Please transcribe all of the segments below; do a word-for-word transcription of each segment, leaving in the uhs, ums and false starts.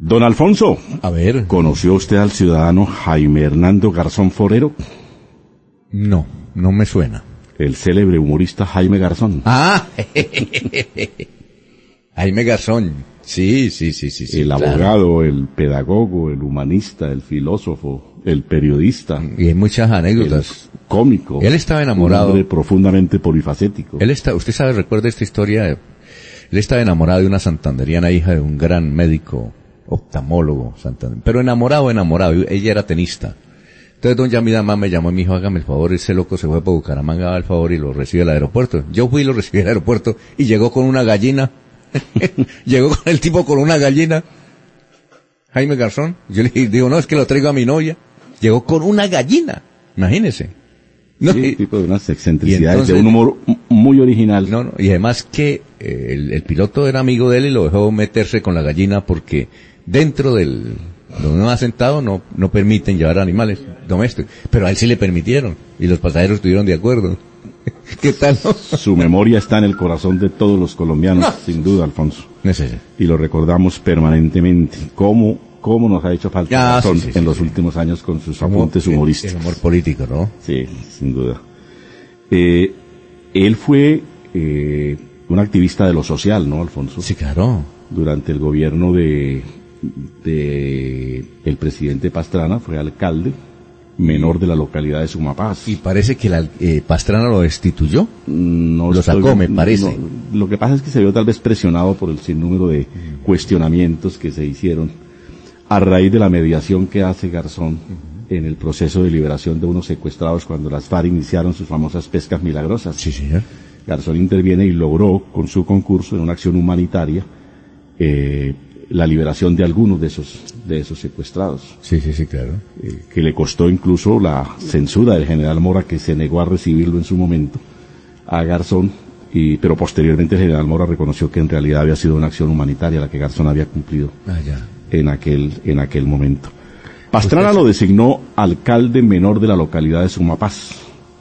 Don Alfonso, a ver, ¿conoció usted al ciudadano Jaime Hernando Garzón Forero? No, no me suena. El célebre humorista Jaime Garzón. Ah, Jaime Garzón. Sí, sí, sí, sí. sí el claro. abogado, el pedagogo, el humanista, el filósofo, el periodista. Y hay muchas anécdotas. El cómico. Él estaba enamorado. Un hombre profundamente polifacético. Él está, usted sabe, recuerda esta historia. Él estaba enamorado de una santanderiana hija de un gran médico oftalmólogo, Santander, pero enamorado, enamorado. Ella era tenista. Entonces don Yamidamá me llamó y me dijo, hágame el favor, ese loco se fue para Bucaramanga al favor y lo recibe al aeropuerto. Yo fui y lo recibí al aeropuerto y llegó con una gallina. Llegó con el tipo con una gallina. Jaime Garzón. Yo le digo, no, es que lo traigo a mi novia. Llegó con una gallina. Imagínese. No, sí, tipo de unas excentricidades, entonces, de un humor muy original. No, no, y además que eh, el, el piloto era amigo de él y lo dejó meterse con la gallina porque dentro del donde uno ha sentado no no permiten llevar animales domésticos, pero a él sí le permitieron y los pasajeros estuvieron de acuerdo. ¿Qué tal? No? Su memoria está en el corazón de todos los colombianos, no. Sin duda, Alfonso. No sé. Y lo recordamos permanentemente. ¿Cómo, cómo nos ha hecho falta ah, sí, sí, en sí, los sí. últimos años con sus Como apuntes humorísticos? El humor político, ¿no? Sí, sin duda. Eh, él fue eh, un activista de lo social, ¿no, Alfonso? Sí, claro. Durante el gobierno de, de el presidente Pastrana fue alcalde menor de la localidad de Sumapaz. Y parece que la, eh, Pastrana lo destituyó. No lo sacó, estoy, me parece. No, lo que pasa es que se vio tal vez presionado por el sinnúmero de uh-huh. cuestionamientos que se hicieron a raíz de la mediación que hace Garzón uh-huh. en el proceso de liberación de unos secuestrados cuando las FARC iniciaron sus famosas pescas milagrosas. Sí, señor. Garzón interviene y logró, con su concurso, en una acción humanitaria, eh, la liberación de algunos de esos de esos secuestrados. Sí, sí, sí, claro. Eh, que le costó incluso la censura del general Mora, que se negó a recibirlo en su momento, a Garzón, y, pero posteriormente el general Mora reconoció que en realidad había sido una acción humanitaria la que Garzón había cumplido ah, ya. en aquel en aquel momento. Pastrana lo designó alcalde menor de la localidad de Sumapaz,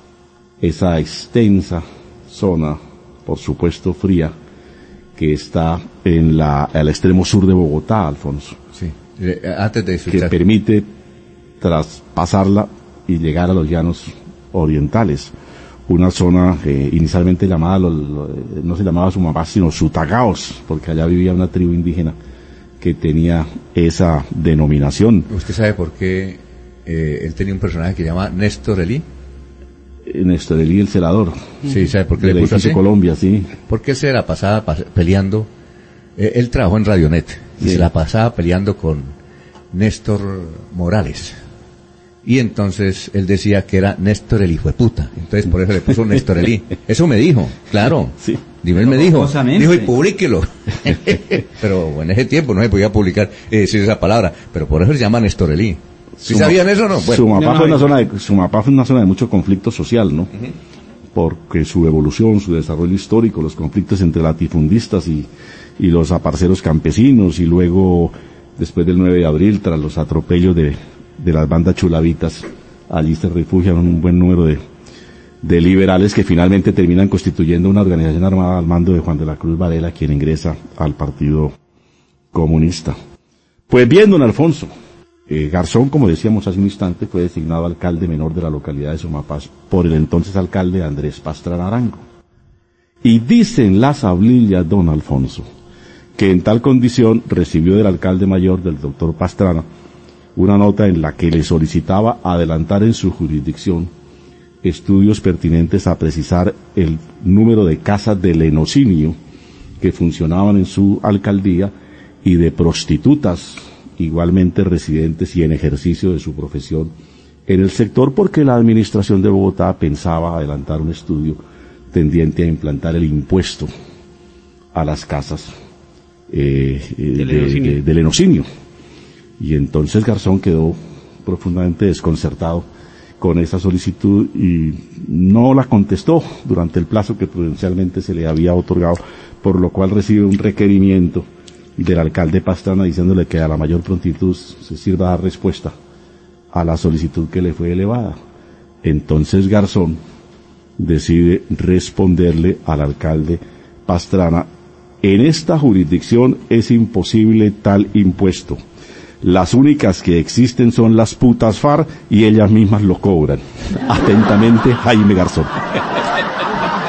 esa extensa zona, por supuesto fría, que está en la al extremo sur de Bogotá, Alfonso. Sí. Eh, antes de que permite traspasarla y llegar a los llanos orientales, una zona eh, inicialmente llamada lo, lo, no se llamaba Sumapaz sino Sutagaos, porque allá vivía una tribu indígena que tenía esa denominación. ¿Usted sabe por qué eh, él tenía un personaje que se llama Néstor Elí? Néstor Elí el celador. Sí, ¿sabe por qué le puso así? Colombia, sí. Porque se la pasaba pas- peleando. Eh, él trabajó en Radionet y sí. se la pasaba peleando con Néstor Morales. Y entonces él decía que era Néstor el hijo de puta. Entonces por eso le puso Néstor Elí. Eso me dijo, claro. Sí. Digo, él me dijo, dijo y publíquelo. Pero en ese tiempo no se podía publicar, eh, decir esa palabra. Pero por eso se llama Néstor Elí. ¿Sí Suma, sabían eso o no? Bueno, Sumapaz, no, fue no, una zona de, Sumapaz fue una zona de mucho conflicto social, ¿no? Uh-huh. Porque su evolución, su desarrollo histórico, los conflictos entre latifundistas y, y los aparceros campesinos, y luego, después del nueve de abril, tras los atropellos de, de las bandas chulavitas, allí se refugian un buen número de, de liberales que finalmente terminan constituyendo una organización armada al mando de Juan de la Cruz Varela, quien ingresa al Partido Comunista. Pues bien, don Alfonso, Eh, Garzón, como decíamos hace un instante, fue designado alcalde menor de la localidad de Sumapaz por el entonces alcalde Andrés Pastrana Arango. Y dicen las hablillas, don Alfonso, que en tal condición recibió del alcalde mayor, del doctor Pastrana, una nota en la que le solicitaba adelantar en su jurisdicción estudios pertinentes a precisar el número de casas de lenocinio que funcionaban en su alcaldía y de prostitutas igualmente residentes y en ejercicio de su profesión en el sector, porque la administración de Bogotá pensaba adelantar un estudio tendiente a implantar el impuesto a las casas eh, de, de, de lenocinio. Y entonces Garzón quedó profundamente desconcertado con esa solicitud y no la contestó durante el plazo que prudencialmente se le había otorgado, por lo cual recibe un requerimiento del alcalde Pastrana diciéndole que a la mayor prontitud se sirva a dar respuesta a la solicitud que le fue elevada. Entonces Garzón decide responderle al alcalde Pastrana: en esta jurisdicción es imposible tal impuesto. Las únicas que existen son las putas F A R C y ellas mismas lo cobran. Atentamente, Jaime Garzón.